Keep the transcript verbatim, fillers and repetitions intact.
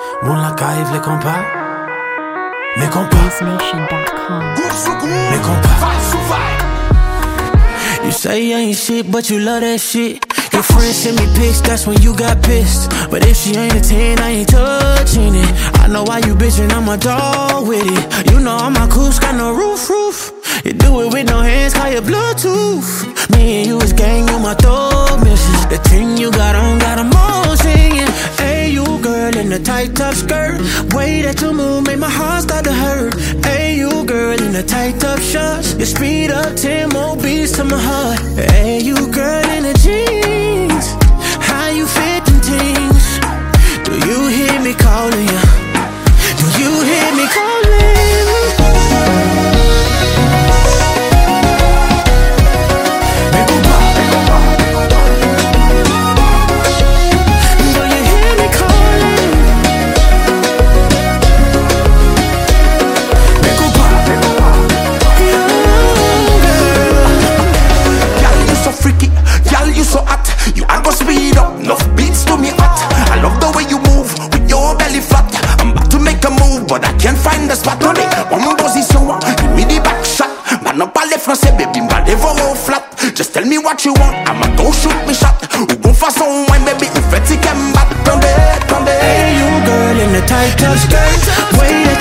Moun la kaiv le kompa, me kompa, Nation dot com. me kompa. You say you ain't shit, but you love that shit. Your friends send me pics, that's when you got pissed. But if she ain't a ten, I ain't touching it. I know why you bitchin', I'm a dog with it. You know I'm a coos, got no roof, roof. You do it with no hands, call it Bluetooth. Me and you is gang, you my thug missus. The thing you got on, got them all singing. Hey, you girl in the tight top skirt. Way that you move, make my heart start to hurt. Hey, you girl in the tight top shorts. You speed up ten more beats to my heart. Hey, you girl in the jeans. How you fit them things? Do you hear me calling you? Do you hear me calling? So hot, you are gonna speed up, enough beats to me hot. I love the way you move with your belly flat. I'm about to make a move, but I can't find the spot on it. One position, give me the back shot. Man up all left, no say baby, man never go flat. Just tell me what you want, I'ma go shoot me shot. Who go for someone, baby, if it's can back from there, from there. Hey, you girl in the tight top skirt, way